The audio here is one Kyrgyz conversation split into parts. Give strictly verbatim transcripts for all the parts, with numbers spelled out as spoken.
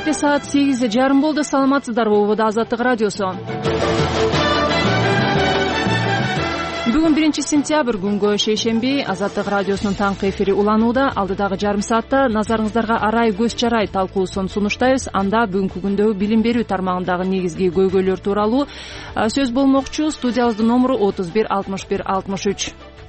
Кечте саат сегиз жарым болду. Саламатсыздарбы? Убада Азаттык радиосу. Бүгүн биринчи сентябрь күнгө шейшемби. Азаттык радиосунун таңкы эфири уланууда. Алдыдагы жарым саатта назарыңыздарга арай көз чарай талкуусун сунуштайбыз. Анда бүгүнкү күндө билим берүү тармагындагы негизги көйгөйлөр тууралуу сөз болмокчу. Студиябыздын номуру отуз бир алтымыш бир алтымыш үч.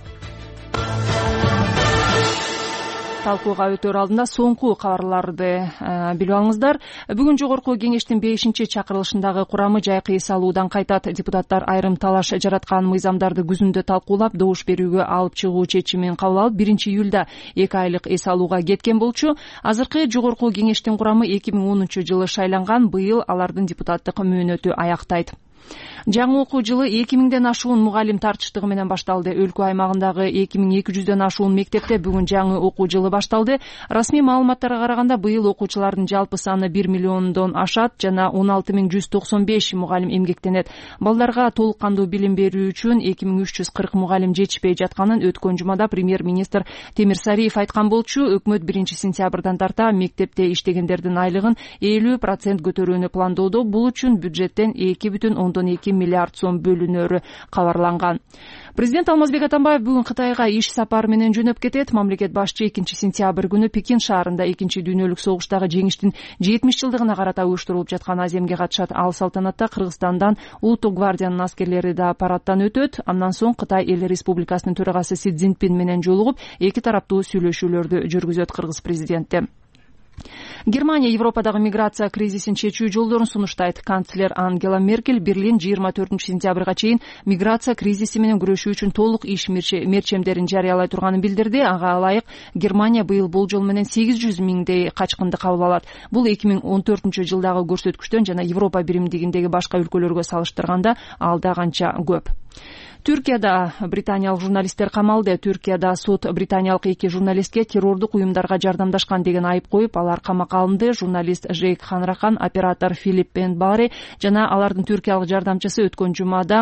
Талкууга өтөр алдында соңку кабарларды билип алыңыздар. Бүгүн жогорку кеңештин бешинчи чакырылышындагы курамы жайкы эс алуудан кайтат. Депутаттар айрым талаш жараткан мыйзамдарды күзүндө талкуулап, добуш берүүгө алып чыгуу чечимин кабыл алып, биринчи июлда эки айлык эс алууга кеткен болчу. Азыркы жогорку кеңештин курамы эки миң онунчу жылы шайланган. Быйыл алардын депутаттык мөөнөтү аяктайт. Жаңы окуу жылы эки миңден ашуун мугалим тартыштыгы менен башталды. Өлкө аймагындагы эки миң эки жүздөн ашуун мектепте бүгүн жаңы окуу жылы башталды. Расмий маалыматтарга караганда быйыл окуучулардын жалпы саны бир миллиондон ашат жана он алты миң жүз токсон беш мугалим эмгектенет. Балдарга толук кандуу билим берүү үчүн эки миң үч жүз кырк мугалим жетишпей жатканын өткөн жумада премьер-министр Темир Сариев айткан болчу. Өкмөт биринчи сентябрдан тарта мектепте иштегендердин айлыгын элүү процент көтөрүүнү пландоодо. Бул үчүн бюджеттен эки бүтүн ондон эки миллиард сом бөлүнөрү кабарланган. Президент Алмазбек Атамбаев бүгүн Кытайга иш сапары менен жөнөп кетет. Мамлекет башчы экинчи сентябрь күнү Пекин шаарында экинчи дүйнөлүк согуштагы жеңиштин жетимиш жылдыгына карата уюштурулуп жаткан аземге катышат. Ал салтанатта Кыргызстандан Улуттук гвардиянын аскерлери да парадтан өтөт. Андан соң Кытай Эл Республикасынын төрагасы Си Цзиньпин менен жолугуп, эки тараптуу сүйлөшүүлөрдү жүргүзөт кыргыз президенти. Германия Европадагы миграция кризисин чечүү жолдорун сунуштайт. Канцлер Ангела Меркель Берлин жыйырма төртүнчү сентябрга чейин миграция кризиси менен күрөшүү үчүн толук иш мерчемдерин жарыялай турганын билдирди. Ага ылайык Германия быйыл болжол менен сегиз жүз миңдей качкынды кабыл алат. Бул эки миң он төртүнчү жылдагы көрсөткүчтөн жана Европа биримдигиндеги башка өлкөлөргө салыштырганда алда канча көп. Түркияда британиялык журналисттер камалды. Түркияда суд британиялык эки журналистке террордук уюмдарга жардамдашкан деген айып коюп, алар камакка алынды. Журналист Жейк Ханрахан, оператор Филипп Бенбари жана алардын түркиялык жардамчысы өткөн жумада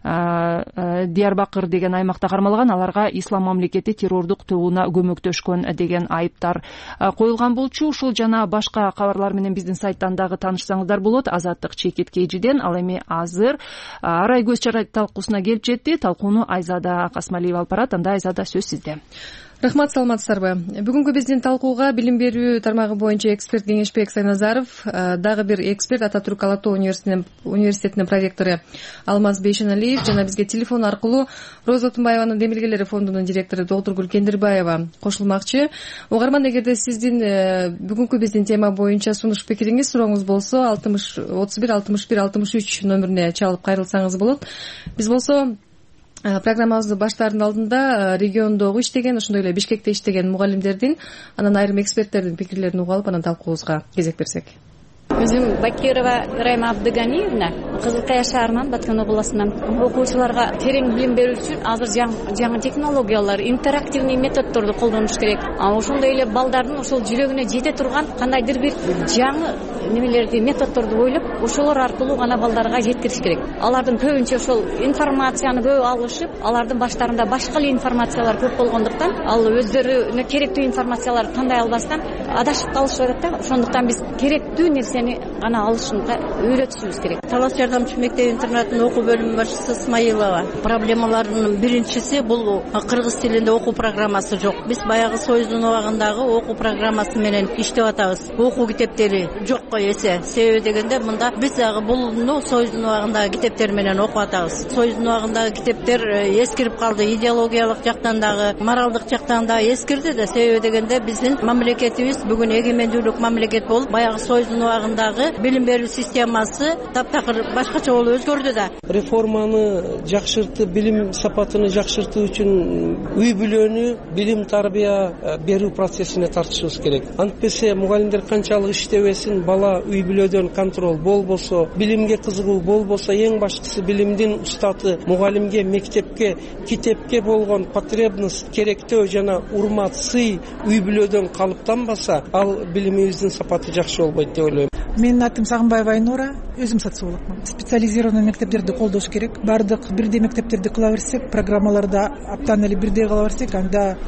Диярбакыр деген аймакта кармалган. Аларга ислам мамлекети террордук тобуна көмөктөшкөн деген айыптар коюлган болчу. Ушул жана башка кабарлар менен биздин сайттан дагы таанышсаңыздар болот. Азаттык чекит кежиден. Ал эми азыр арай көз чарай талкуусуна келип жетти. Талкууну Айзада Касмалиева алып барат. Анда Айзада сөз сизде. Рахмат, саламатсыздарбы? Бүгүнкү биздин талкууга билим берүү тармагы боюнча эксперт Кеңешбек Сайназаров, дагы бир эксперт Ата Түрк Ала Тоо университетинин проректору Алмаз Бейшеналиев жана бизге телефон аркылуу Роза Тумбаеванын Демилгелери фондунун директору доктур Кендирбаева кошулмакчы. Угарман, эгерде сиздин бүгүнкү биздин тема боюнча сунуш пикириңиз, сурооңуз болсо отуз бир алтымыш бир алтымыш үч номерине чалып кайрылсаңыз болот. Биз болсо программабызды баштаардын алдында региондогу иштеген, ошондой эле Бишкекте иштеген мугалимдердин, анан айрым эксперттердин пикирлерин угуп алып, анан талкуубузга кезек берсек. Өзүм Бакирова Райма Абдыганиевна, Кызыл Кая шаарынан, Баткен областынан. Окуучуларга терең билим берүү үчүн азыр жаңы технологиялар, интерактивный методдорду колдонуш керек. Ошондой эле балдардын ошол жүрөгүнө жете турган кандайдыр бир жаңы немелерди, методдорду ойлоп, ошолор аркылуу гана балдарга жеткириш керек. Алардын көбүнчө ошол информацияны көп алышып, алардын баштарында башка эле информациялар көп болгондуктан, ал өздөрүнө керектүү информацияларды тандай албастан адашып калышып атат да. Ошондуктан биз керектүү нерсени гана алышынга үйрөтүшүбүз керек. Талас жардамчы мектеп интернатынын окуу бөлүмү башчысы Исмаилова. Проблемаларынын биринчиси бул кыргыз тилинде окуу программасы жок. Биз баягы Союздун убагындагы окуу программасы менен иштеп атабыз. Окуу китептери жокко эсе. Себеби дегенде мында биз дагы булну Союздун убагындагы китептер менен окуп атабыз. Союздун убагындагы китептер эскирип калды. Идеологиялык жактан дагы, моралдык жактан дагы эскирди да. Себеби дегенде биздин мамлекетибиз бүгүн эгемендүүлүк мамлекет болуп, баягы Союздун убагындагы билим берүү системасы таптакыр башкача болуп өзгөрдү да. Реформаны жакшыртып, билим сапатыны жакшыртуу үчүн үй бүлөнү билим тарбия берүү процессине тартышыбыз керек. Антпесе мугалимдер канчалык иштебесин, бала үй бүлөдөн контроль болбосо, билимге кызыгуу болбосо, эң башкысы билимдин устаты мугалимге, мектепке, китепке болгон потребность, керектөө жана урмат, сый үй бүлөдөн калыптанбаса, ал билимибиздин сапаты жакшы болбойт деп ойлойм. Менин атым Сагынбаева Айнура, өзүм социологмун. Специализированный мектептерди колдош керек. Бардык бирдей мектептерди кыла берсек, программаларды аптан эле бирдей кыла берсек, анда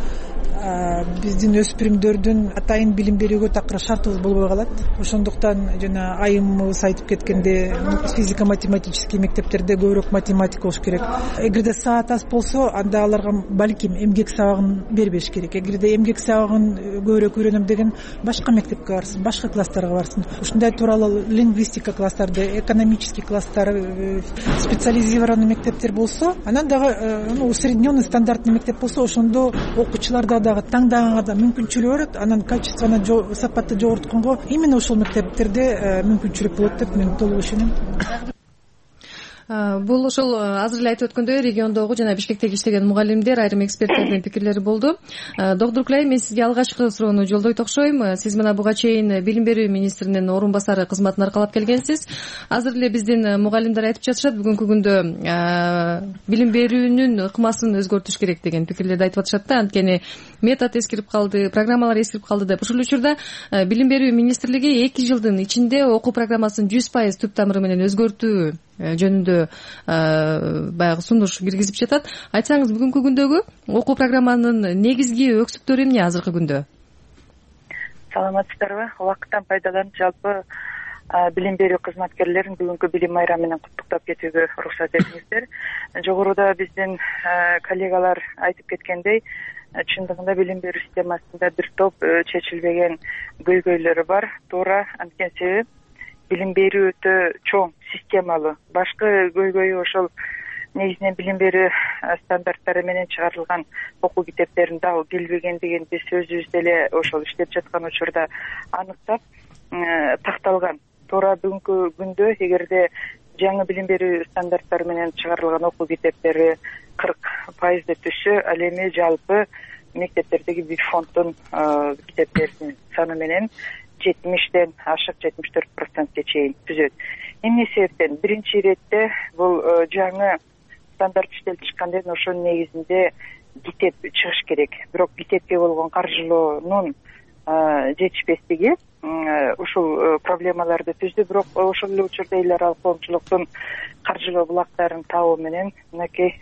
биздин өспүрүмдөрдүн атайын билим берүүгө такыр шартыбыз болбой калат. Ошондуктан жана айымыбыз айтып кеткенде физика математический мектептерде көбүрөөк математика болуш керек. Эгерде саат аз болсо, анда аларга балким эмгек сабагын бербеш керек. Эгерде эмгек сабагын көбүрөөк үйрөнөм деген башка мектепке барсын, башка класстарга барсын. Ушундай тууралуу лингвистика класстары, экономический класстар, специализированный мектептер болсо, анан дагы усредненный стандартный мектеп болсо, ошондо окуучуларда дагы таңдаганга да мүмкүнчүлүк барат. Анан качествону, сапатты жогортконго именно ошол мектептерде мүмкүнчүлүк болот деп мен толук ишенем. Бул ошол азыр эле айтып өткөндөй региондогу жана Бишкектеги иштеген мугалимдер, айрым эксперттердин пикирлери болду. Доктор Кулай, мен сизге алгачкы суроону жолдойт окшойм. Сиз мына буга чейин билим берүү министринин орун басары кызматын аркалап келгенсиз. Азыр эле биздин мугалимдер айтып жатышат, бүгүнкү күндө билим берүүнүн ыкмасын өзгөртүш керек деген пикирлерди айтып атышат да. Анткени метод эскирип калды, программалар эскирип калды деп. Ушул учурда билим берүү министрлиги эки жылдын ичинде окуу программасын жүз пайыз түп тамыры менен өзгөртүү жөнүндө баягы сунуш киргизип жатат. Айтсаңыз, бүгүнкү күндөгү окуу программанын негизги өксүктөрү эмне азыркы күндө? Саламатсыздарбы? Убакыттан пайдаланып жалпы билим берүү кызматкерлерин бүгүнкү билим майрамы менен куттуктап кетүүгө уруксат этиңиздер. Жогоруда биздин коллегалар айтып кеткендей, чындыгында билим берүү системасында бир топ чечилбеген көйгөйлөр бар. Туура, анткени себеби билим берүү өтө чоң, системалуу. Башкы көйгөйү ошол негизинен билим берүү стандарттары менен чыгарылган окуу китептерин дагы келбегендигин биз өзүбүз деле ошол иштеп жаткан учурда аныктап такталган. Туура бүгүнкү күндө эгерде жаңы билим берүү стандарттары менен чыгарылган окуу китептери кырк пайызды түшсө, ал эми жалпы мектептердеги бир фонддун китептеринин саны менен жетимиштен ашык жетимиш төрт процентке чейин түзөт. Эмне себептен? Биринчи иретте бул жаңы стандарт иштелип чыккандан кийин ошонун негизинде китеп чыгыш керек. Бирок китепке болгон каржылоонун жетишпестиги ушул проблемаларды түздү. Бирок ошол эле учурда эл аралык коомчулуктун каржылоо булактарын табуу менен мынакей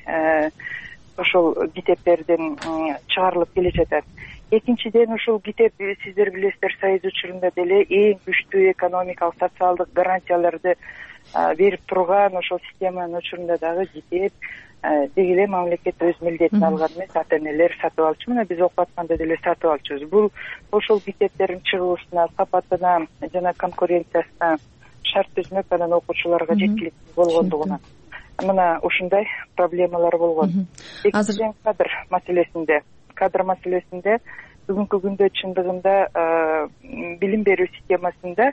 ошол китептердин чыгарылып келе жатат. Экинчиден, ушул китеп сиздер билесиздер, Союз учурунда деле эң күчтүү экономикалык, социалдык гарантияларды берип турган ошол системанын учурунда дагы китеп деги эле мамлекет өз милдетин алган эмес, ата энелер сатып алчу. Мына биз окуп атканда деле сатып алчубуз. Бул ошол китептердин чыгуусуна, сапатына жана конкуренциясына шарт түзмөк, анан окуучуларга жеткиликтүү болгондугуна. Мына ушундай проблемалар болгон. Экинчиден, кадр маселесинде кадр маселесинде бүгүнкү күндө чындыгында билим берүү системасында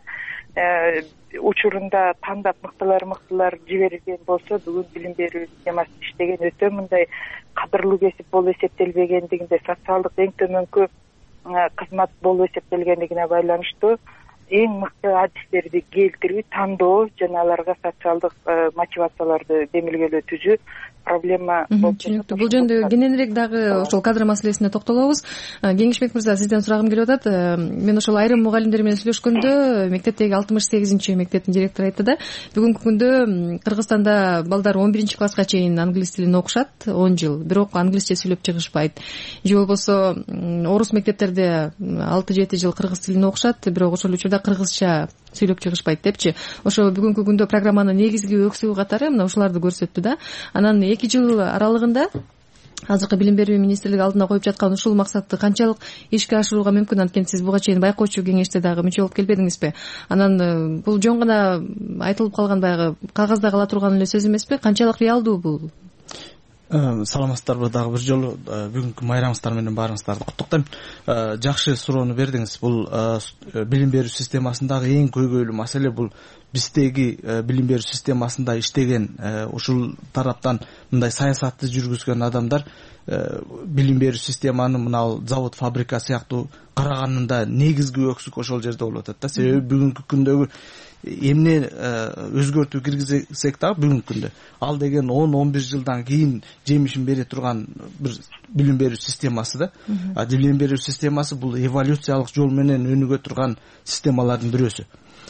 учурунда тандап мыктылар мыктылар жиберилген болсо, бүгүн билим берүү системасы иштеген өтө мындай кадырлуу кесип болуп эсептелбегендигинде, социалдык эң төмөнкү кызмат болуп эсептелгендигине байланыштуу эң мыкты адистерди келтирүү, тандоо жана аларга социалдык мотивацияларды демилгелөө түзүү проблема болуп түшүнүктүү. Бул жөнүндө кененирээк дагы ошол кадр маселесине токтолобуз. Кеңешбек мырза, сизден сурагым келип атат. Мен ошол айрым мугалимдер менен сүйлөшкөндө мектептеги алтымыш сегизинчи мектептин директору айтты да, бүгүнкү күндө Кыргызстанда балдар он биринчи класска чейин англис тилин окушат, он жыл, бирок англисче сүйлөп чыгышпайт. Же болбосо орус мектептерде алты жети жыл кыргыз тилин окушат, бирок ошол учурда кыргызча сүйлөп чыгышпайт депчи. Ошо бүгүнкү күндө программанын негизги өксүгү катары мына ушуларды көрсөттү да. Анан эки жыл аралыгында азыркы билим берүү министрлиги алдына коюп жаткан ушул максатты канчалык ишке ашырууга мүмкүн? Анткени сиз буга чейин байкоочу кеңеште дагы мүчө болуп келбедиңизби? Анан бул жөн гана айтылып калган баягы кагазда кала турган эле сөз эмеспи? Канчалык реалдуу бул? Саламатсыздарбы? Дагы бир жолу бүгүнкү майрамыңыздар менен баарыңыздарды куттуктайм. Жакшы суроону бердиңиз. Бул билим берүү системасындагы эң көйгөйлүү маселе бул биздеги билим берүү системасында иштеген ушул тараптан мындай саясатты жүргүзгөн адамдар билим берүү системаны мына завод, фабрика сыяктуу караганында негизги өксүк ошол жерде болуп атат да. Себеби бүгүнкү күндөгү эмне өзгөртүү киргизсек дагы бүгүнкү күндө ал деген он он бир жылдан кийин жемишин бере турган бир билим берүү системасы да. А билим берүү системасы бул эволюциялык жол менен өнүгө турган системалардын бирөөсү.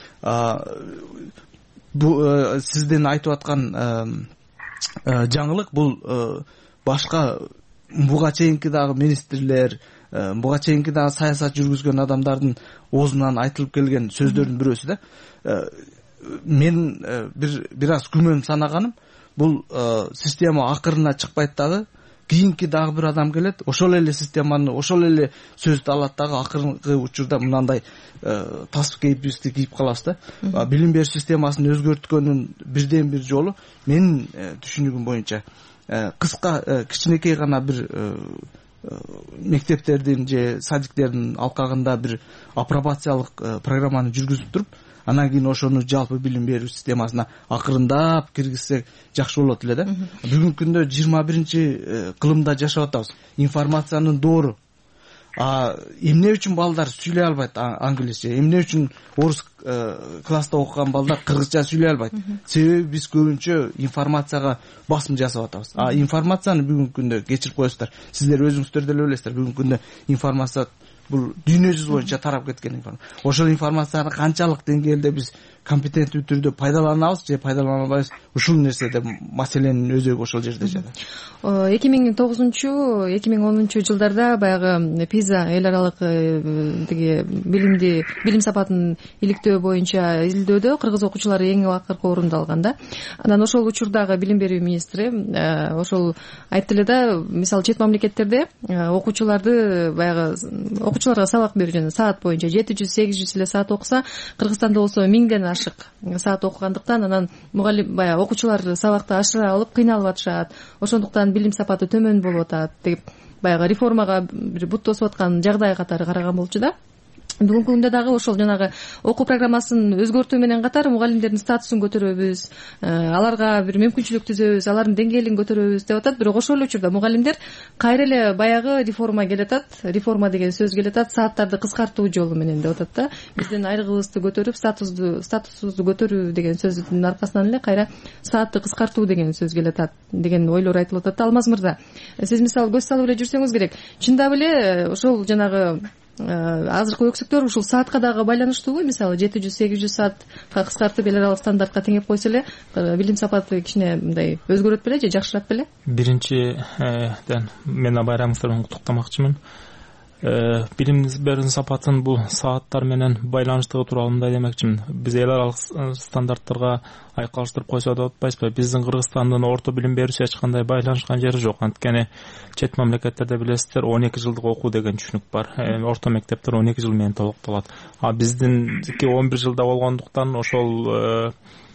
Бул сиздин айтып аткан жаңылык бул башка буга чейинки дагы министрлер, буга чейинки дагы саясат жүргүзгөн адамдардын оозунан айтылып келген сөздөрдүн бирөөсү да. Мен бир бир аз күмөн санаганым бул система акырына чыкпайт дагы, кийинки дагы бир адам келет, ошол эле системаны, ошол эле сөздү алат дагы, акыркы учурда мындай тасып кейпибизди кийип калабыз да. Билим берүү системасын өзгөрткөндүн бирден бир жолу менин түшүнүгүм боюнча кыска кичинекей гана бир мектептердин же садиктердин алкагында бир апробациялык программаны жүргүзүп туруп, анан кийин ошону жалпы билим берүү системасына акырындап киргизсек жакшы болот эле да. Бүгүнкү күндө жыйырма биринчи кылымда жашап атабыз. Информациянын доору. А эмне үчүн балдар сүйлөй албайт англисче? Эмне үчүн орус класста окуган балдар кыргызча сүйлөй албайт? Себеби биз көбүнчө информацияга басым жасап атабыз. А информацияны бүгүнкү күндө кечирип коесуздар. Сиздер өзүңүздөр деле билесиздер, бүгүнкү күндө информация бул дүйнө жүзү боюнча тарап кеткен информация. Ошол информацияны канчалык деңгээлде биз компетенттүү түрдө пайдаланабыз же пайдалана албайбыз, ушул нерседе маселенин өзөгү ошол жерде жатат. эки миң тогузунчу эки миң онунчу жылдарда баягы пиза эл аралык тиги билимди билим сапатын иликтөө боюнча изилдөөдө кыргыз окуучулары эң акыркы орунду алган да. Анан ошол учурдагы билим берүү министри ошол айтты эле да, мисалы чет мамлекеттерде окуучуларды баягы окуучуларга сабак берүү жана саат боюнча жети жүз сегиз жүз эле саат окуса, Кыргызстанда болсо миңден ашык саат окугандыктан анан мугалим баягы окуучулар сабакты ашыра алып кыйналып атышат. Ошондуктан билим сапаты төмөн болуп атат деп баягы реформага бир бут тосуп аткан жагдай катары караган болчу да. Бүгүнкү күндө дагы ошол жанагы окуу программасын өзгөртүү менен катар мугалимдердин статусун көтөрөбүз, аларга бир мүмкүнчүлүк түзөбүз, алардын деңгээлин көтөрөбүз деп атат. Бирок ошол эле учурда мугалимдер кайра эле баягы реформа келатат, реформа деген сөз келатат, сааттарды кыскартуу жолу менен деп атат да. Биздин айрыгыбызды көтөрүп, статусту статусубузду көтөрүү деген сөздүн аркасынан эле кайра саатты кыскартуу деген сөз келатат деген ойлор айтылып атат. Алмаз мырза, сиз мисалы көз салып эле жүрсөңүз керек. Чындап эле ошол жанагы азыркы өксүктөр ушул саатка дагы байланыштуубу? Мисалы жети жүз сегиз жүз саатка кыскартып эл аралык стандартка теңеп койсо эле билим сапаты кичине мындай өзгөрөт беле же жакшырат беле? Биринчиден мен байрамыңыздар менен куттуктамакчымын. Билим берүүнүн сапатын бул сааттар менен байланыштыгы тууралуу мындай демекчимин. Биз эл аралык стандарттарга айкалыштырып койсо деп атпайбызбы? Биздин Кыргызстандын орто билим берүүсү эч кандай байланышкан жери жок. Анткени чет мамлекеттерде билесиздер, он эки жылдык окуу деген түшүнүк бар. Орто мектептер он эки жыл менен толукталат. А биздинки он бир жылда болгондуктан ошол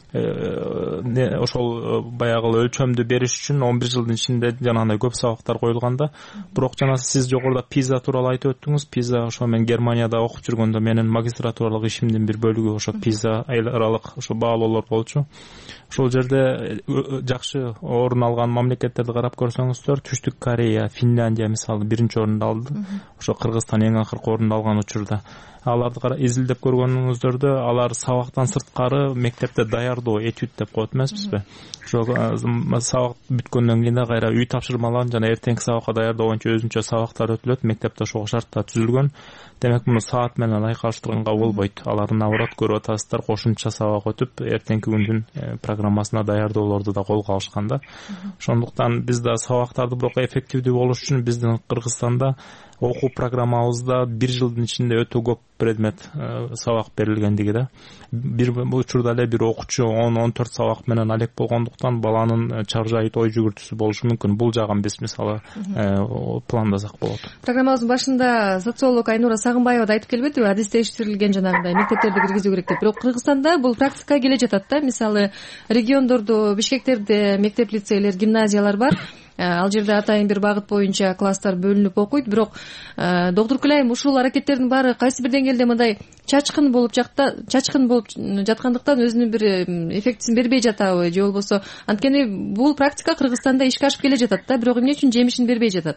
ошол баягы өлчөмдү бериш үчүн он бир жылдын ичинде жанагындай көп сабактар коюлганда. Бирок жана сиз жогоруда пиза тууралуу айтып өттүңүз. Пиза ошо мен Германияда окуп жүргөндө менин магистратуралык ишимдин бир бөлүгү ошо пиза эл аралык ошо баалоолор болчу. Ошол жерде жакшы орун алган мамлекеттерди карап көрсөңүздөр, Түштүк Корея, Финляндия мисалы биринчи орунду алды. Ошо Кыргызстан эң акыркы орунду алган учурда аларды кара изилдеп көргөнүңүздөрдө алар сабактан сырткары мектепте даярдоо, этюд деп коет эмеспизби? Ошо сабак бүткөндөн кийин да кайра үй тапшырмаларын жана эртеңки сабакка даярдоо боюнча өзүнчө сабактар өтүлөт. Мектепте ошого шарттар түзүлгөн. Демек муну саат менен айкалыштырганга болбойт. Аларды наоборот көрүп атасыздар, кошумча сабак өтүп, эртеңки күндүн программасына даярдоолорду да колго алышкан да. Ошондуктан биз да сабактарды бирок эффективдүү болуш үчүн биздин Кыргызстанда окуу программабызда бир жылдын ичинде өтө көп предмет сабак берилгендиги да. Бир учурда эле бир окуучу он он төрт сабак менен алек болгондуктан баланын чаржайыт ой жүгүртүүсү болушу мүмкүн. Бул жагын биз мисалы пландасак болот. Программабыздын башында социолог Айнура Сагынбаева да айтып келбедиби? Адистештирилген жанагындай мектептерди киргизүү керек деп. Бирок Кыргызстанда бул практикага келе жатат да. Мисалы региондордо, Бишкектерде мектеп лицейлер, гимназиялар бар. Ал жерде атайын бир багыт боюнча класстар бөлүнүп окуйт. Бирок доктор Күлайым, ушул аракеттердин баары кайсы бир деңгээлде мындай чачкын болуп жакта, чачкын болуп жаткандыктан өзүнүн бир эффектисин бербей жатабы же болбосо? Анткени бул практика Кыргызстанда ишке ашып келе жатат да, бирок эмне үчүн жемишин бербей жатат?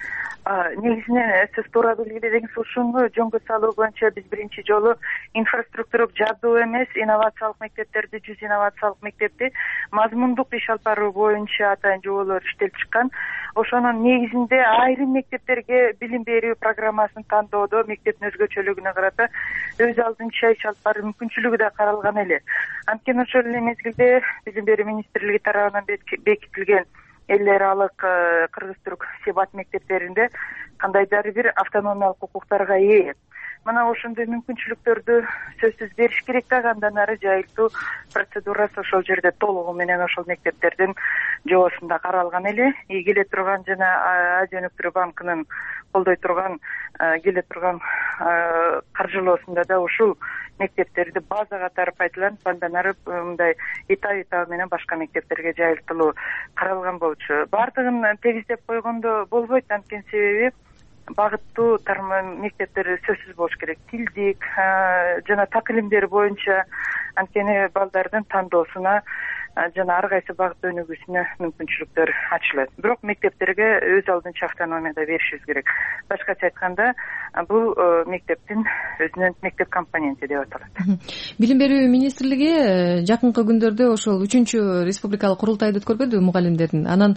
Негизинен сиз туура белгиледиңиз, ушуну жөнгө салуу боюнча биз биринчи жолу инфраструктура жабдуу эмес инновациялык мектептерди, жүз инновациялык мектепти мазмундук иш алып баруу боюнча атайын жоболор иштелип чыккан. Ошонун негизинде айрым мектептерге билим берүү программасын тандоодо мектептин өзгөчөлүгүнө карата өз алдынча иш алып баруу мүмкүнчүлүгү да каралган эле. Анткени ошол эле мезгилде билим берүү министрлиги тарабынан бекитилген эл аралык кыргыз түрк себат мектептеринде кандайдыр бир автономиялык укуктарга ээ. Мына ошондой мүмкүнчүлүктөрдү сөзсүз бериш керек да, андан ары жайылтуу процедурасы ошол жерде толугу менен ошол мектептердин жобосунда каралган эле. Келе турган жана Азия өнүктүрүү банкынын колдой турган келе турган каржылоосунда да ушул мектептерди база катары пайдаланып, андан ары мындай этап этабы менен башка мектептерге жайылтылуу каралган болчу. Бардыгын тегиздеп койгондо болбойт, анткени себеби багыттуу мектептер сөзсүз болуш керек. Тилдик жана так илимдери боюнча, анткени балдардын тандоосуна жана ар кайсы багыт өнүгүүсүнө мүмкүнчүлүктөр ачылат. Бирок мектептерге өз алдынча автономияда беришибиз керек. Башкача айтканда, бул мектептин өзүнүн мектеп компоненти деп аталат. Билим берүү министрлиги жакынкы күндөрдө ошол үчүнчү республикалык курултайды өткөрбөдү мугалимдердин. Анан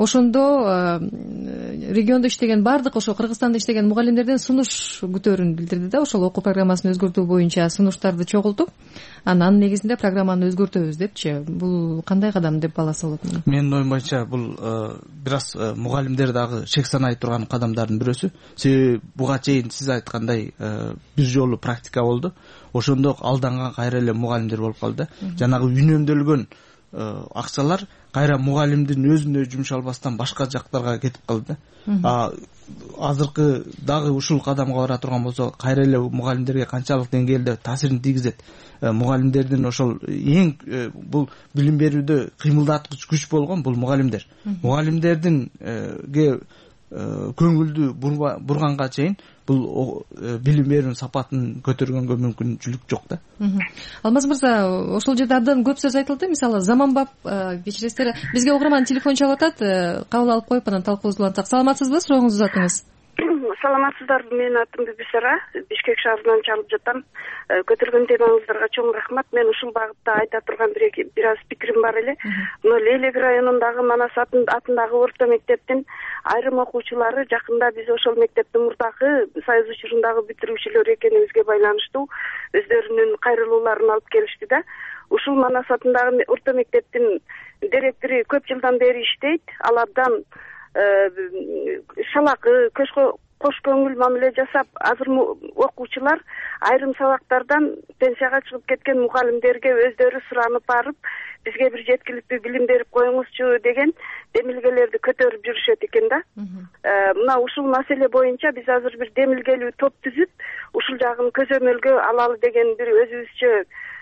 ошондо региондо иштеген бардык ошо Кыргызстанда иштеген мугалимдерден сунуш күтөөрүн билдирди да, ошол окуу программасын өзгөртүү боюнча сунуштарды чогултуп, анын негизинде программаны өзгөртөбүз депчи. Бул кандай кадам деп баласа болот? Менин оюм боюнча бул бир аз мугалимдер дагы шек санай турган кадамдардын бирөөсү. Себеби буга чейин сиз айткандай бир жолу практика болду. Ошондо алданган кайра эле мугалимдер болуп калды. Жанагы үнөмдөлгөн акчалар кайра мугалимдин өзүнө жумшалбастан башка жактарга кетип калды. А азыркы дагы ушул кадамга бара турган болсо, кайра эле мугалимдерге канчалык деңгээлде таасирин тийгизет? Мугалимдердин ошол эң бул билим берүүдө кыймылдаткыч күч болгон бул мугалимдер. Мугалимдердинге көңүлдү бурганга чейин бул билим берүүнүн сапатын көтөргөнгө мүмкүнчүлүк жок да. Алмаз мырза, ошол жерде абдан көп сөз айтылды. Мисалы, заманбап кечиресиздер, бизге угарман телефон чалып атат, кабыл алып коюп анан талкуубузду улантсак. Саламатсызбы? Сурооңузду uzatыңыз. Саламатсыздарбы, менин атым Бибисара, Бишкек шаарынан чалып жатам. Көтөргөн темаңыздарга чоң рахмат. Мен ушул багытта айта турган бир аз пикирим бар эле. Мына Лейлек районундагы Манас атындагы орто мектептин айрым окуучулары жакында биз ошол мектептин мурдагы союз учурундагы бүтүрүүчүлөр экенибизге байланыштуу өздөрүнүн кайрылууларын алып келишти да. Ушул Манас атындагы орто мектептин директору көп жылдан бери иштейт. Ал абдан шалакы, кош көңүл мамиле жасап, азыр окуучулар айрым сабактардан пенсияга чыгып кеткен мугалимдерге өздөрү суранып барып, бизге бир жеткиликтүү билим берип коюңузчу деген демилгелерди көтөрүп жүрүшөт экен да. Мына ушул маселе боюнча биз азыр бир демилгелүү топ түзүп, ушул жагын көзөмөлгө алалы деген бир өзүбүзчө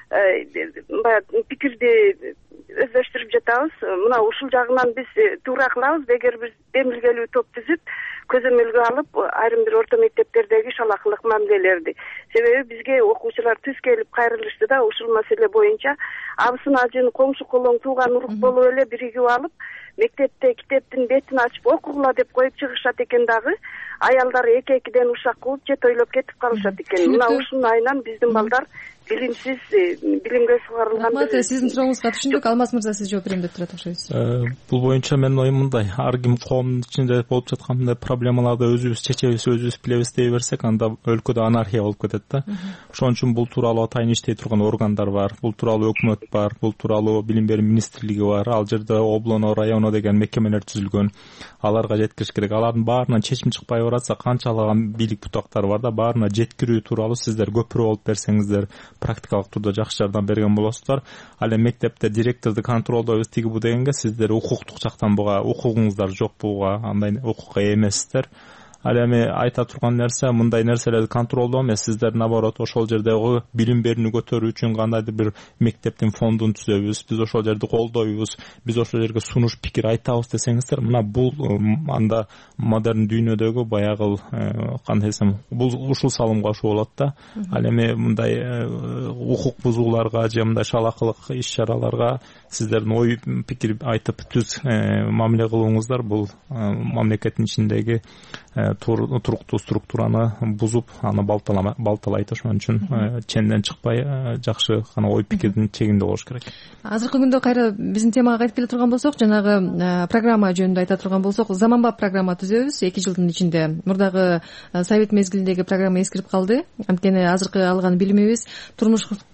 баягы пикирди өздөштүрүп жатабыз. Мына ушул жагынан биз туура кылабыз, эгер биз демилгелүү топ түзүп, көзөмөлгө алып, айрым бир орто мектептердеги шалакылык мамилелерди. Себеби бизге окуучулар түз келип кайрылышты да, ушул маселе боюнча абысын ажын, коңшу колоң, тууган урук болуп эле биригип алып, мектепте китептин бетин ачып окугула деп коюп чыгышат экен дагы. Аялдар эки-экиден ушак кылып, жет ойлоп кетип калышат экен. Мына ушунун айынан биздин балдар билимсиз, билимге сугарылган. Рахмат, сиздин сурооңузга түшүндүк. Алмаз мырза, сиз жооп берем деп турат окшойсуз. Бул боюнча менин оюм мындай: ар ким коомдун ичинде болуп жаткан мындай проблемаларды өзүбүз чечебиз, өзүбүз билебиз дей берсек, анда өлкөдө анархия болуп кетет да. Ошон үчүн бул тууралуу атайын иштей турган органдар бар, бул тууралуу өкмөт бар, бул тууралуу билим берүү министрлиги бар. Ал жерде облоно, районо деген мекемелер түзүлгөн. Аларга жеткириш керек. Алардын баарынан чечим чыкпай баратса, канчалаган бийлик бутактар бар да, баарына жеткирүү тууралуу сиздер көпүрө болуп берсеңиздер, практикалык турда жакшы жардам берген болосуздар. Ал эми мектепте директорду контролдойбуз тиги бу дегенге сиздер укуктук жактан буга укугуңуздар жок, буга андай укукка ээ эмессиздер. Ал эми айта турган нерсе, мындай нерселерди контролдоо эмес, сиздер наоборот ошол жердеги билим берүүнү көтөрүү үчүн кандайдыр бир мектептин фондун түзөбүз, биз ошол жерди колдойбуз, биз ошол жерге сунуш пикир айтабыз десеңиздер, мына бул анда модерн дүйнөдөгү баягы кандай десем, бул ушул салымга ушул болот да. Ал эми мындай укук бузууларга же мындай шалакылык иш-чараларга сиздердин ой пикир айтып түз мамиле кылууңуздар бул мамлекеттин ичиндеги туруктуу структураны бузуп, аны балталайт. Ошон үчүн ченден чыкпай жакшы гана ой пикирдин чегинде болуш керек. Азыркы күндө кайра биздин темага кайтып келе турган болсок, жанагы программа жөнүндө айта турган болсок, заманбап программа түзөбүз эки жылдын ичинде. Мурдагы совет мезгилиндеги программа эскирип калды. Анткени азыркы алган билимибиз турмуш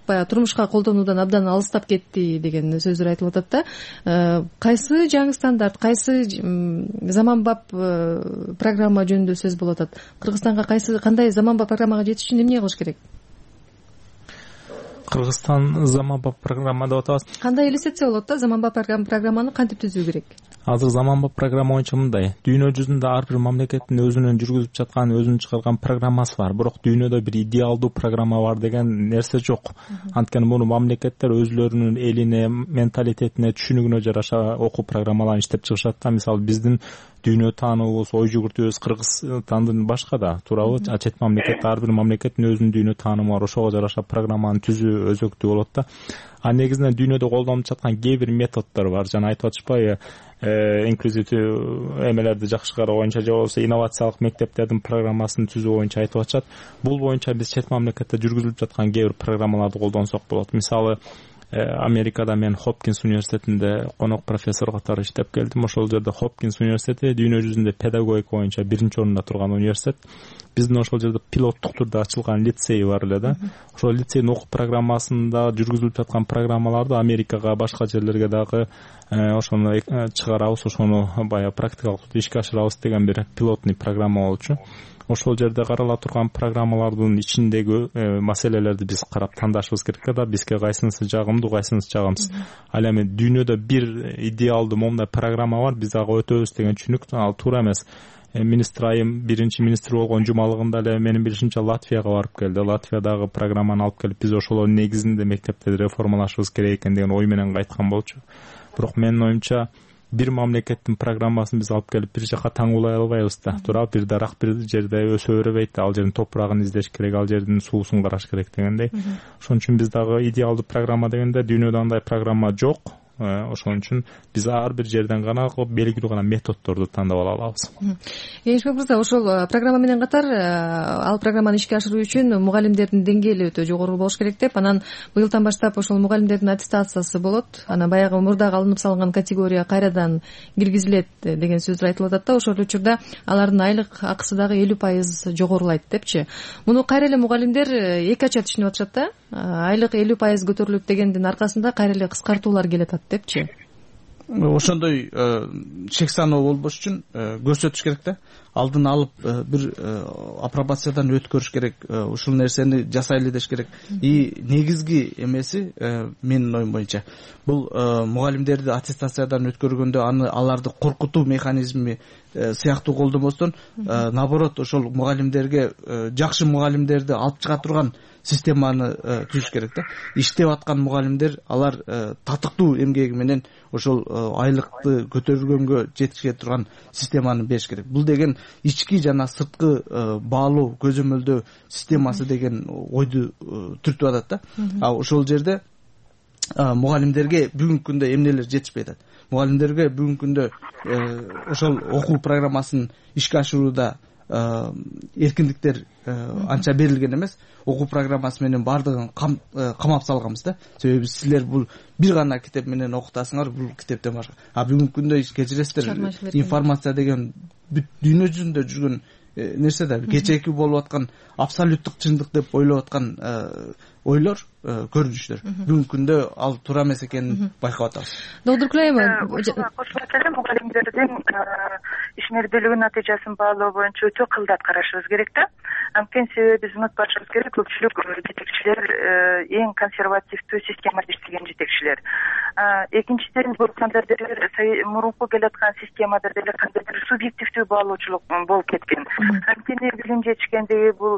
баягы турмушка колдонуудан абдан алыстап кетти деген сөздөр айтылып атат да. Кайсы жаңы стандарт, кайсы заманбап программа жөнүндө сөз болуп атат? Кыргызстанга кайсы кандай заманбап программага жетиш үчүн эмне кылыш керек? Кыргызстан заманбап программа деп атабыз. Кандай элестетсе болот да, заманбап программаны кантип түзүү керек? Азыр заманбап программа боюнча мындай. Дүйнө жүзүндө ар бир мамлекеттин өзүнүн жүргүзүп жаткан, өзүнүн чыгарган программасы бар. Бирок дүйнөдө бир идеалдуу программа бар деген нерсе жок. Анткени муну мамлекеттер өзлөрүнүн элине, менталитетине, түшүнүгүнө жараша окуу программаларын иштеп чыгышат да. Мисалы биздин дүйнө таануубуз, ой жүгүртүүбүз Кыргызстандын башка да, туурабы? Чет мамлекет, ар бир мамлекеттин өзүнүн дүйнө таанымы бар. Ошого жараша программаны түзүү өзөктүү болот да. А негизинен дүйнөдө колдонуп жаткан кээ бир методдор бар. Жана айтып атышпайбы, инклюзивдүү эмелерди жакшы кароо боюнча же болбосо инновациялык мектептердин программасын түзүү боюнча айтып атышат. Бул боюнча биз чет мамлекетте жүргүзүлүп жаткан кээ бир программаларды колдонсок болот. Мисалы, Америкада мен Хопкинс университетинде конок профессор катары иштеп келдим. Ошол жерде Хопкинс университети дүйнө жүзүндө педагогика боюнча биринчи орунда турган университет. Биздин ошол жерде пилоттук түрдө ачылган лицей бар эле да. Ошол лицейдин окуу программасында жүргүзүлүп жаткан программаларды Америкага, башка жерлерге дагы ошону чыгарабыз, ошону баягы практикалык түрдө ишке ашырабыз деген бир пилотный программа болчу. Ошол жерде карала турган программалардын ичиндеги маселелерди биз карап тандашыбыз керек да, бизге кайсынысы жагымдуу, кайсынысы жагымсыз. Ал эми дүйнөдө бир идеалдуу момундай программа бар, биз ага өтөбүз деген түшүнүк ал туура эмес. Министр айым биринчи министр болгон жумалыгында эле менин билишимче Латвияга барып келди. Латвиядагы программаны алып келип, биз ошолордун негизинде мектептерди реформалашыбыз керек экен деген ой менен кайткан болчу. Бирок менин оюмча бир мамлекеттин программасын биз алып келип бир жака таңуулай албайбыз да. Туура, бир дарак бир жерде өсө бербейт. Ал жердин топурагын издеш керек, ал жердин суусун караш керек дегендей. Ошон үчүн биз дагы идеалдуу программа дегенде дүйнөдө андай программа жок. Ошон үчүн биз ар бир жерден гана белгилүү гана методдорду тандап ала алабыз. Кеңешбек мырза, ошол программа менен катар ал программаны ишке ашыруу үчүн мугалимдердин деңгээли өтө жогору болуш керек деп, анан быйылдан баштап ошол мугалимдердин аттестациясы болот. Анан баягы мурдагы алынып салынган категория кайрадан киргизилет деген сөздөр айтылып атат да. Ошол учурда алардын айлык акысы дагы элүү пайыз жогорулайт депчи. Муну кайра эле мугалимдер эки ача түшүнүп атышат да. Айлык элүү пайыз көтөрүлөт дегендин аркасында кайра эле кыскартуулар келет депчи. Ошондой чек саноо болбош үчүн көрсөтүш керек да. Алдын алып бир апробациядан өткөрүш керек. Ушул нерсени жасайлы деш керек. И негизги эмеси менин оюм боюнча бул мугалимдерди аттестациядан өткөргөндө аны аларды коркутуу механизми сыяктуу колдонбостон, наоборот, ошол мугалимдерге жакшы мугалимдерди алып чыга турган системаны түзүш керек да. Иштеп аткан мугалимдер алар татыктуу эмгеги менен ошол айлыкты көтөргөнгө жетише турган системаны бериш керек. Бул деген ички жана сырткы баалоо көзөмөлдөө системасы деген ойду түртүп атат да. А ошол жерде мугалимдерге бүгүнкү күндө эмнелер жетишпей атат. Мугалимдерге бүгүнкү күндө ошол окуу программасын ишке ашырууда эркиндиктер анча берилген эмес. Окуу программасы менен баардыгын камап салганбыз да. Себеби силер бул бир гана китеп менен окутасыңар, бул китептен башка. А бүгүнкү күндө кечиресиздер, информация деген дүйнө жүзүндө жүргөн нерсе да. Кечээки болуп аткан абсолюттук чындык деп ойлоп аткан ойлор, көрүнүштөр бүгүнкү күндө ал туура эмес экенин байкап атабыз. Доктор Кулаева, кошулат эле мугалимдердин ишмердүүлүгүнүн натыйжасын баалоо боюнча өтө кылдат карашыбыз керек да. Анткени себеби биз унутпашыбыз керек, көпчүлүк жетекчилер эң консервативдүү системада иштеген жетекчилер. Экинчиден, бул кандайдыр мурунку келаткан системада деле кандайдыр субъективдүү баалоочулук болуп кеткен. Анткени билим жетишкендиги бул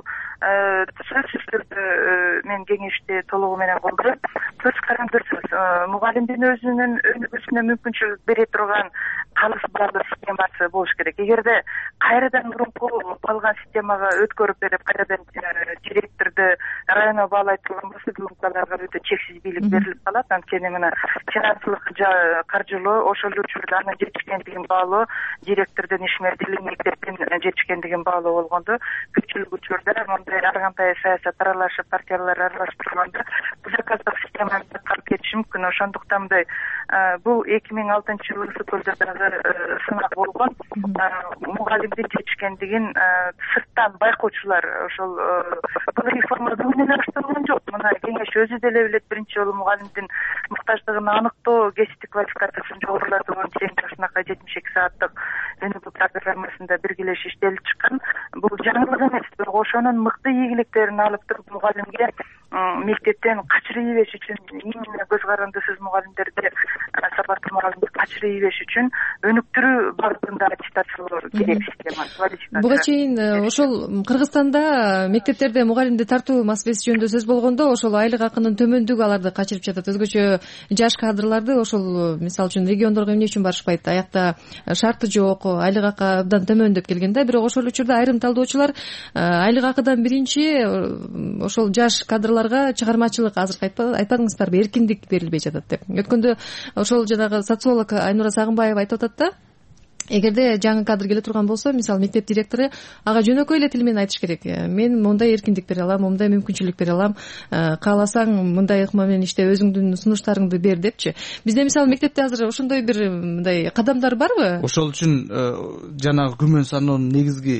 сөзсүз түрдө мен кеңешти толугу менен колдойм. Көз карандырсыз мугалимдин өзүнүн өзүнө мүмкүнчүлүк бере турган калыс баалоо системасы болуш керек. Эгерде кайрадан мурунку калган системага өткөрүп берип, кайрадан директорду районо баалай турган болсо, бүгүнкү балдарга өтө чексиз бийлик берилип калат. Анткени мына финансылык каржылоо, ошол учурда анын жетишкендигин баалоо, директордун ишмердүүлүгү, мектептин жетишкендигин баалоо болгондо, көпчүлүк учурда мындай ар кандай саясат аралашып, партиялар аралашып турганда заказдык системаны алып кетиши мүмкүн. Ошондуктан мындай бул эки миң алтынчы жылы Сокөлдө дагы сынак болгон. Мугалим абдан жетишкендигин сырттан байкоочулар ошол бул реформа бүгүн эле башталган жок. Мына кеңеш өзү деле билет, биринчи жолу мугалимдин муктаждыгын аныктоо, кесиптик квалификациясын жогорулатууга тең жашынакай жетимиш эки сааттык өнүгүү программасында биргелешип иштелип чыккан. Бул жаңылык эмес, бирок ошонун мыкты ийгиликтерин алып туруп мугалимге мектептен качырып ийбеш үчүн, именно көз карандысыз мугалимдерди, сапаттуу мугалимди качырып ийбеш үчүн өнүктүрүү багытында аттестациялоо керек система. Буга чейин ошол Кыргызстанда мектептерде мугалимди тартуу маселеси жөнүндө сөз болгондо, ошол айлык акынын төмөндүгү аларды качырып жатат. Өзгөчө жаш кадрларды ошол мисалы үчүн региондорго эмне үчүн барышпайт, аякта шарты жок, айлык акы абдан төмөн деп келген да. Бирок ошол учурда айрым талдоочулар айлык акыдан биринчи ошол жаш кадрларга чыгармачылык, азыр айтпадыңыздарбы, эркиндик берилбей жатат деп. Өткөндө ошол жанагы социолог Айнура Сагынбаева айтып атат да, эгерде жаңы кадр келе турган болсо, мисалы мектеп директору ага жөнөкөй эле тил менен айтыш керек. Мен мындай эркиндик бере алам, мындай мүмкүнчүлүк бере алам, кааласаң мындай ыкма менен иште, өзүңдүн сунуштарыңды бер депчи. Бизде мисалы мектепте азыр ошондой бир мындай кадамдар барбы? Ошол үчүн жанагы күмөн саноонун негизги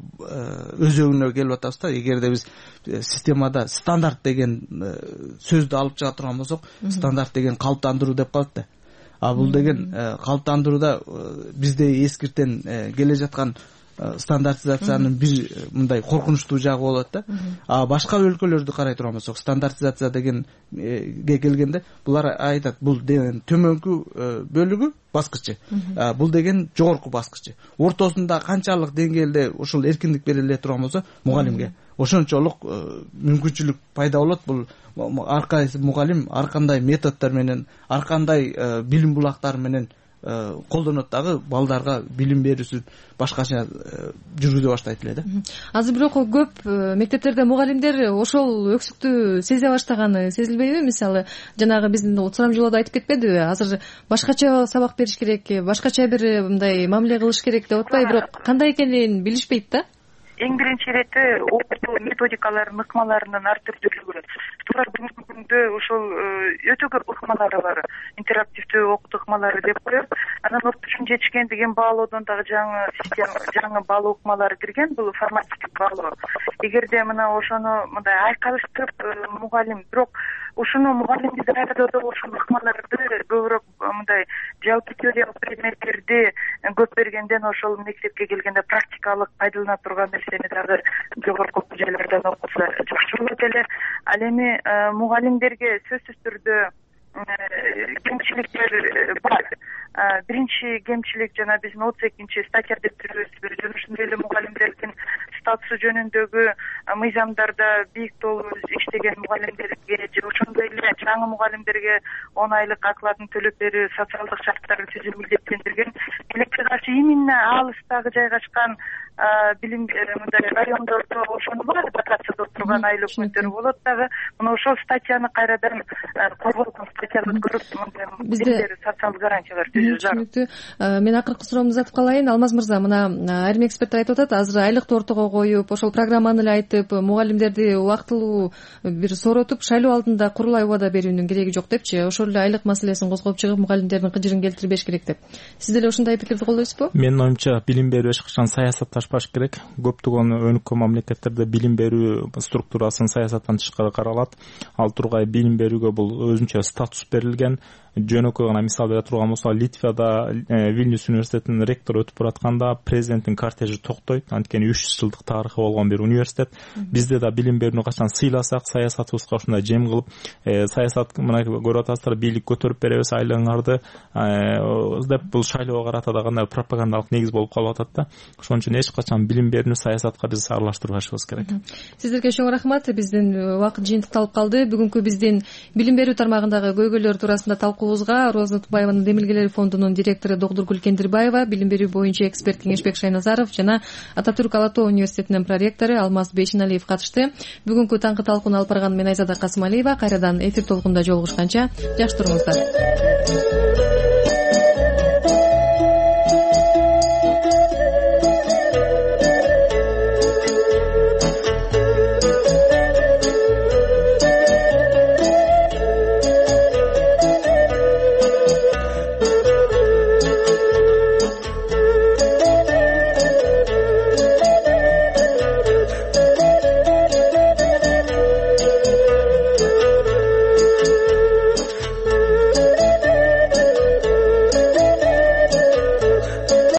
өзөгүнө келип атабыз да. Эгерде биз системада стандарт деген сөздү алып чыга турган болсок, стандарт деген калыптандыруу деп калат да. А бул деген калыптандырууда бизде эскиртен келе жаткан стандартизациянын бир мындай коркунучтуу жагы болот да. А башка өлкөлөрдү карай турган болсок, стандартизация дегенге келгенде булар айтат, бул деген төмөнкү бөлүгү баскычы, бул деген жогорку баскычы. Ортосунда канчалык деңгээлде ушул эркиндик бериле турган болсо мугалимге ошончолук мүмкүнчүлүк пайда болот. Бул ар кайсы мугалим ар кандай методдор менен, ар кандай билим булактары менен колдонот дагы балдарга билим берүүсүн башкача жүргүзө баштайт эле да. Азыр бирок көп мектептерде мугалимдер ошол өксүктү сезе баштаганы сезилбейби? Мисалы, жанагы биздин Сурам жолоодо айтып кетпедиби? Азыр башкача сабак бериш керек, башкача бир мындай мамиле кылыш керек деп атпайбы? Бирок кандай экенин билишпейт да. Эң биринчи ирети окутуу методикаларынын, ыкмаларынын ар түрдүүлүгү. Туура бүгүнкү күндө ошол өтө көп ыкмалары бар. Интерактивдүү окутуу ыкмалары деп коет. Анан окутуучунун жетишкендигин баалоодон дагы жаңы система, жаңы баалоо ыкмалары кирген. Бул формативдик баалоо. Эгерде мына ошону мындай айкалыштырып мугалим, бирок ушуну мугалимди даярдоодо ошол ыкмаларды көбүрөөк мындай жалпы теориялык предметтерди көп бергенден ошол мектепке келгенде практикалык пайдалана турган нерсени дагы жогорку жайлардан окутса жакшы болот эле. Ал эми мугалимдерге сөзсүз түрдө кемчиликтер бар. Биринчи кемчилик жана биздин отуз экинчи статья деп түрүбүз, жана ошондой эле мугалимдердин статусу жөнүндөгү мыйзамдарда бийик толуу иштеген мугалимдерге же ошондой эле жаңы мугалимдерге он айлык оклатын төлөп берүү, социалдык шарттарды түзүү милдеттендирген. Элекке каршы именно алыстагы жайгашкан билим мындай райондордо ошону бар, дотацияда турган айлык өкмөттөрү болот дагы. Мына ошол статьяны кайрадан корготкон статьяны көрүп, мындай социалдык гарантиялар түзүү зарыл. Мен акыркы суроомду узатып калайын. Алмаз мырза, мына айрым эксперттер айтып атат, азыр айлыкты ортого коюп, ошол программаны эле айтып, мугалимдерди убактылуу бир сооротуп, шайлоо алдында курулай убада берүүнүн кереги жок депчи. Ошол эле айлык маселесин козгоп чыгып, мугалимдердин кыжырын келтирбеш керек деп. Сиз деле ушундай пикирди колдойсузбу? Менин оюмча, билим берүү эч качан саясатташпаш керек. Көптөгөн өнүккөн мамлекеттерде билим берүү структурасын саясаттан тышкары каралат. Ал тургай билим берүүгө бул өзүнчө статус берилген. Жөнөкөй гана мисал бере турган болсо, Литвада Вильнюс университетинин ректору өтүп баратканда президенттин кортежи токтойт. Анткени үч жүз жылдык тарыхы болгон бир университет. Бизде да билим берүүнү качан сыйласак, саясатыбызга ушундай жем кылып, саясат мына көрүп атасыздар, бийлик көтөрүп беребиз айлыгыңарды деп бул шайлоого карата да кандай пропагандалык негиз болуп калып атат да. Ошон үчүн эч качан билим берүүнү саясатка биз аралаштырбашыбыз керек. Сиздерге чоң рахмат. Биздин убакыт жыйынтыкталып калды. Бүгүнкү биздин билим берүү тармагындагы көйгөйлөр туурасында талкуу Роза Тутбаеванын Демилгелер фондунун директору Докторгүл Кендирбаева, билим берүү боюнча эксперт Кеңешбек Шайназаров жана Ататүрк Ала Тоо университетинин проректору Алмаз Бейшеналиев катышты. Бүгүнкү таңкы талкууну алып барган мен Айзада Касымалиева. Кайрадан эфир толкунда жолугушканча жакшы туруңуздар.